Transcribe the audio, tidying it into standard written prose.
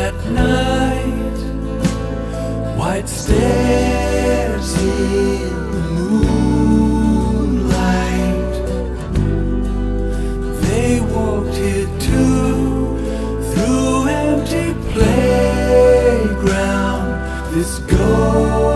at night, white stairs in the moonlight. They walked here too, through empty playground. This gold